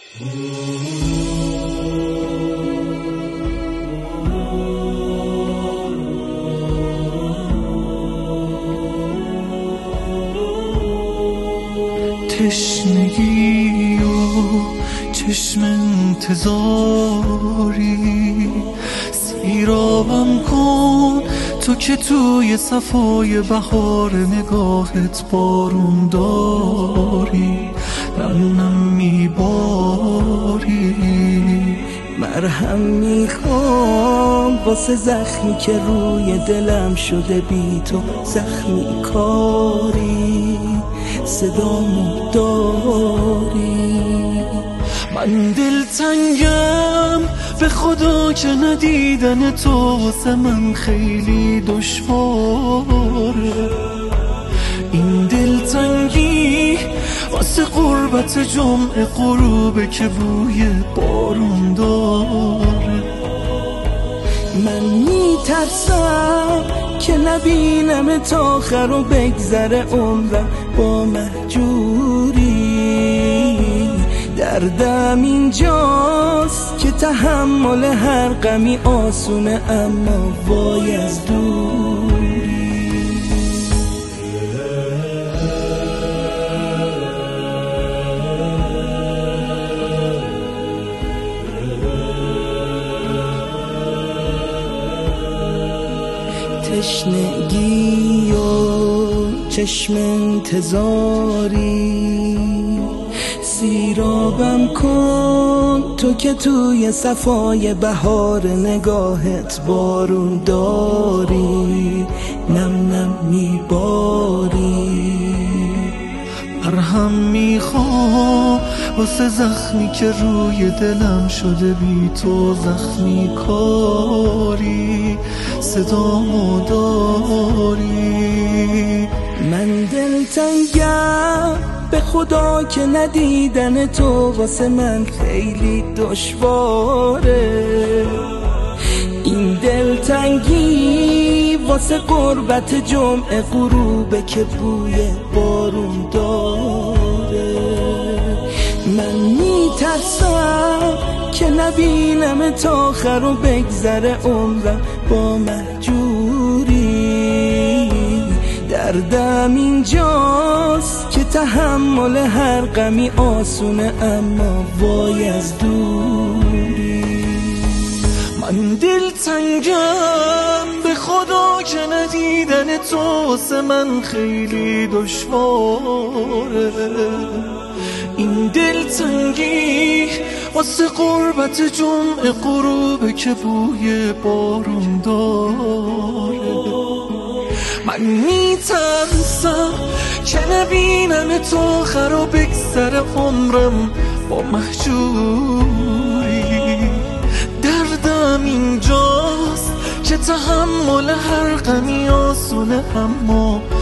تشنگی و چشم انتظاری، سیرابم کن تو که توی صفای بهار نگاهت بارون داری، نم نم میباری. مرهم میخوام واسه زخمی که روی دلم شده، بی تو زخمی کاری صدامو داری. من دلتنگم به خدا که ندیدن تو واسه من خیلی دشواره. این دلتنگی واسه قربت جمع غروبه که بوی بارون داره. من میترسم که نبینم تا آخر و بگذره عمرم با مهجوری. دردم اینجاست که تحمل هر غمی آسونه، اما وای از دوری. تشنگی و چشم انتظاری، سیرابم کن تو که توی صفای بهار نگاهت بارون داری، نم نم میباری. مرهم میخوام واسه زخمی که روی دلم شده، بی تو زخمی کاری صدامو داری. من دلتنگم به خدا که ندیدن تو واسه من خیلی دشواره. این دلتنگی واسه قربت جمع غروبه که بوی بارون داره. من میترسم که نبینم تا آخر و بگذره عمرم با مهجوری. دردم اینجاست که تحمل هر غمی آسونه، اما وای از دوری. من دلتنگم به خدا که ندیدن تو واسه من خیلی دشواره. این دلتنگی واسه قربت جمع غروبه که بوی بارون داره. من میترسم که نبینم تا آخر و بگذره عمرم با مهجوری. دردم اینجاست که تحمل هر غمی آسونه، اما